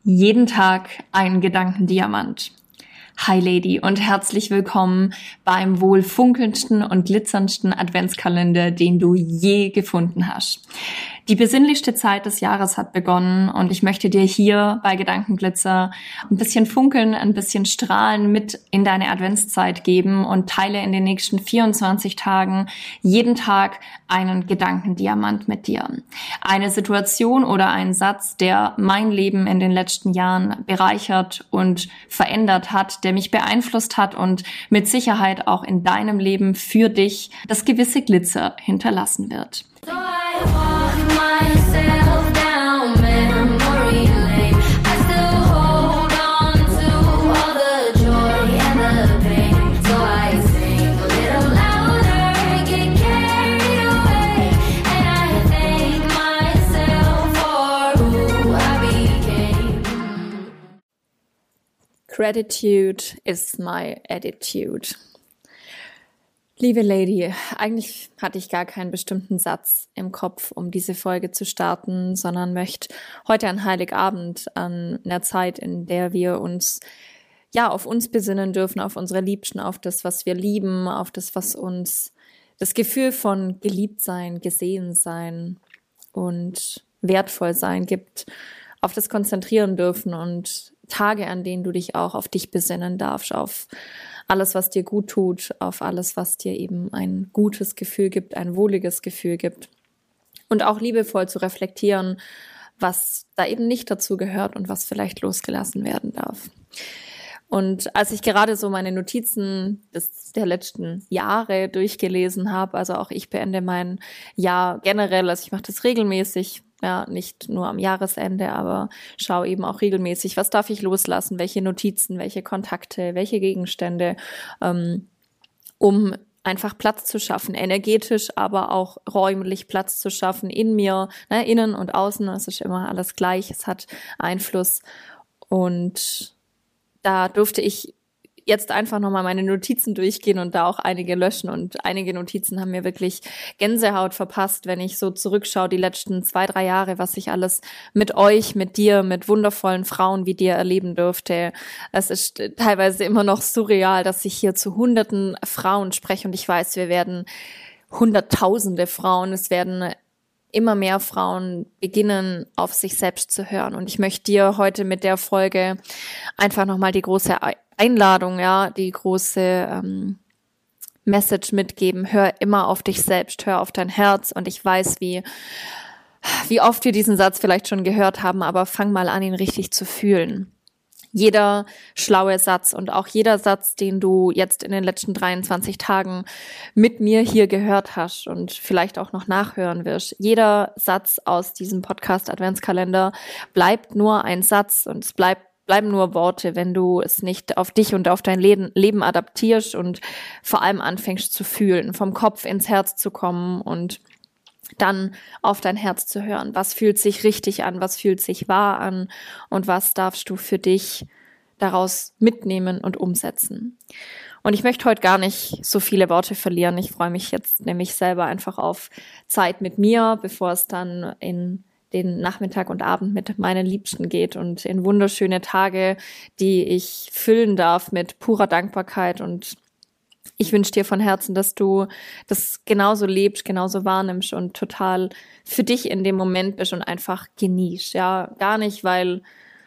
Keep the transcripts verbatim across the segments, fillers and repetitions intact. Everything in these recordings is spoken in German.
Jeden Tag ein Gedankendiamant. Hi Lady und herzlich willkommen beim wohl funkelndsten und glitzerndsten Adventskalender, den du je gefunden hast. Die besinnlichste Zeit des Jahres hat begonnen und ich möchte dir hier bei Gedankenglitzer ein bisschen Funkeln, ein bisschen Strahlen mit in deine Adventszeit geben und teile in den nächsten vierundzwanzig Tagen jeden Tag einen Gedankendiamant mit dir. Eine Situation oder ein Satz, der mein Leben in den letzten Jahren bereichert und verändert hat, der mich beeinflusst hat und mit Sicherheit auch in deinem Leben für dich das gewisse Glitzer hinterlassen wird. So I walk myself down memory lane. I still hold on to all the joy and the pain. So I sing a little louder, get carried away, and I thank myself for who I became. Gratitude is my attitude. Liebe Lady, eigentlich hatte ich gar keinen bestimmten Satz im Kopf, um diese Folge zu starten, sondern möchte heute an Heiligabend, an einer Zeit, in der wir uns ja auf uns besinnen dürfen, auf unsere Liebsten, auf das, was wir lieben, auf das, was uns das Gefühl von geliebt sein, gesehen sein und wertvoll sein gibt, auf das konzentrieren dürfen und Tage, an denen du dich auch auf dich besinnen darfst, auf alles, was dir gut tut, auf alles, was dir eben ein gutes Gefühl gibt, ein wohliges Gefühl gibt. Und auch liebevoll zu reflektieren, was da eben nicht dazu gehört und was vielleicht losgelassen werden darf. Und als ich gerade so meine Notizen des, der letzten Jahre durchgelesen habe, also auch ich beende mein Jahr generell, also ich mache das regelmäßig, ja, nicht nur am Jahresende, aber schaue eben auch regelmäßig, was darf ich loslassen, welche Notizen, welche Kontakte, welche Gegenstände, ähm, um einfach Platz zu schaffen, energetisch, aber auch räumlich Platz zu schaffen in mir, ne, innen und außen, es ist immer alles gleich, es hat Einfluss und da durfte ich jetzt einfach nochmal meine Notizen durchgehen und da auch einige löschen und einige Notizen haben mir wirklich Gänsehaut verpasst, wenn ich so zurückschaue, die letzten zwei, drei Jahre, was ich alles mit euch, mit dir, mit wundervollen Frauen wie dir erleben durfte. Es ist teilweise immer noch surreal, dass ich hier zu hunderten Frauen spreche und ich weiß, wir werden hunderttausende Frauen, es werden immer mehr Frauen beginnen, auf sich selbst zu hören. Und ich möchte dir heute mit der Folge einfach nochmal die große Einladung, ja, die große ähm, Message mitgeben. Hör immer auf dich selbst, hör auf dein Herz. Und ich weiß, wie, wie oft wir diesen Satz vielleicht schon gehört haben, aber fang mal an, ihn richtig zu fühlen. Jeder schlaue Satz und auch jeder Satz, den du jetzt in den letzten dreiundzwanzig Tagen mit mir hier gehört hast und vielleicht auch noch nachhören wirst, jeder Satz aus diesem Podcast-Adventskalender bleibt nur ein Satz und es bleibt bleiben nur Worte, wenn du es nicht auf dich und auf dein Leben, Leben adaptierst und vor allem anfängst zu fühlen, vom Kopf ins Herz zu kommen und dann auf dein Herz zu hören. Was fühlt sich richtig an, was fühlt sich wahr an und was darfst du für dich daraus mitnehmen und umsetzen. Und ich möchte heute gar nicht so viele Worte verlieren. Ich freue mich jetzt nämlich selber einfach auf Zeit mit mir, bevor es dann in den Nachmittag und Abend mit meinen Liebsten geht und in wunderschöne Tage, die ich füllen darf mit purer Dankbarkeit. Und ich wünsche dir von Herzen, dass du das genauso lebst, genauso wahrnimmst und total für dich in dem Moment bist und einfach genießt. Ja, gar nicht, weil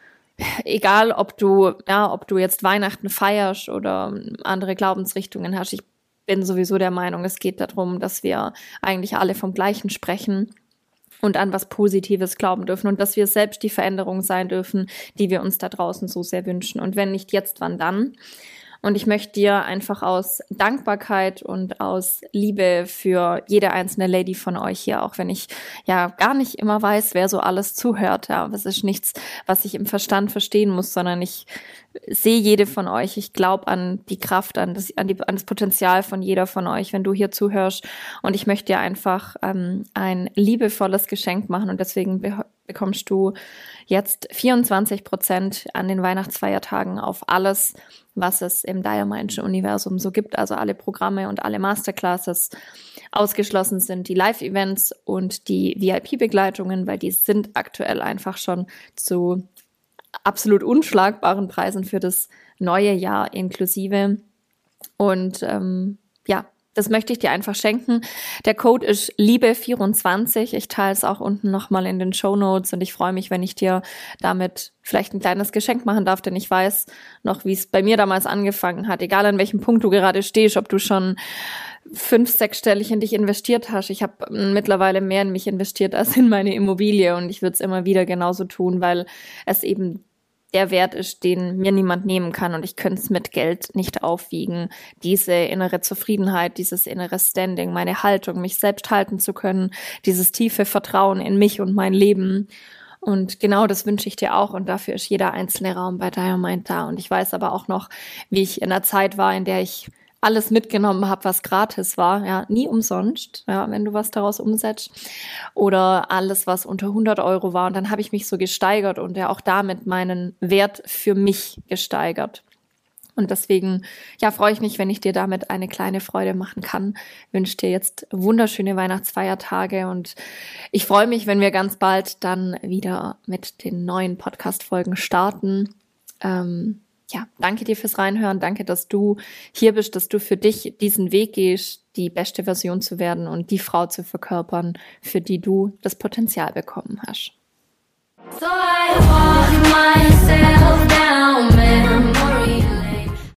egal, ob du, ja, ob du jetzt Weihnachten feierst oder andere Glaubensrichtungen hast, ich bin sowieso der Meinung, es geht darum, dass wir eigentlich alle vom Gleichen sprechen und an was Positives glauben dürfen und dass wir selbst die Veränderung sein dürfen, die wir uns da draußen so sehr wünschen. Und wenn nicht jetzt, wann dann? Und ich möchte dir einfach aus Dankbarkeit und aus Liebe für jede einzelne Lady von euch hier, auch wenn ich ja gar nicht immer weiß, wer so alles zuhört. Ja, das ist nichts, was ich im Verstand verstehen muss, sondern ich sehe jede von euch. Ich glaube an die Kraft, an das, an, die, an das Potenzial von jeder von euch, wenn du hier zuhörst. Und ich möchte dir einfach ähm, ein liebevolles Geschenk machen und deswegen be- bekommst du jetzt vierundzwanzig Prozent an den Weihnachtsfeiertagen auf alles, was es im Diamondschen Universum so gibt, also alle Programme und alle Masterclasses. Ausgeschlossen sind die Live-Events und die V I P-Begleitungen, weil die sind aktuell einfach schon zu absolut unschlagbaren Preisen für das neue Jahr inklusive. Und ähm, ja, das möchte ich dir einfach schenken. Der Code ist Liebe vierundzwanzig. Ich teile es auch unten nochmal in den Shownotes und ich freue mich, wenn ich dir damit vielleicht ein kleines Geschenk machen darf, denn ich weiß noch, wie es bei mir damals angefangen hat. Egal an welchem Punkt du gerade stehst, ob du schon fünf-, sechsstellig in dich investiert hast. Ich habe mittlerweile mehr in mich investiert als in meine Immobilie und ich würde es immer wieder genauso tun, weil es eben der Wert ist, den mir niemand nehmen kann und ich könnte es mit Geld nicht aufwiegen. Diese innere Zufriedenheit, dieses innere Standing, meine Haltung, mich selbst halten zu können, dieses tiefe Vertrauen in mich und mein Leben. Und genau das wünsche ich dir auch und dafür ist jeder einzelne Raum bei Diamind da. Und ich weiß aber auch noch, wie ich in einer Zeit war, in der ich alles mitgenommen habe, was gratis war, ja, nie umsonst, ja, wenn du was daraus umsetzt, oder alles, was unter hundert Euro war, und dann habe ich mich so gesteigert und ja auch damit meinen Wert für mich gesteigert. Und deswegen, ja, freue ich mich, wenn ich dir damit eine kleine Freude machen kann. Wünsche dir jetzt wunderschöne Weihnachtsfeiertage und ich freue mich, wenn wir ganz bald dann wieder mit den neuen Podcast-Folgen starten. Ähm, Ja, danke dir fürs Reinhören. Danke, dass du hier bist, dass du für dich diesen Weg gehst, die beste Version zu werden und die Frau zu verkörpern, für die du das Potenzial bekommen hast. So I walk myself down, man.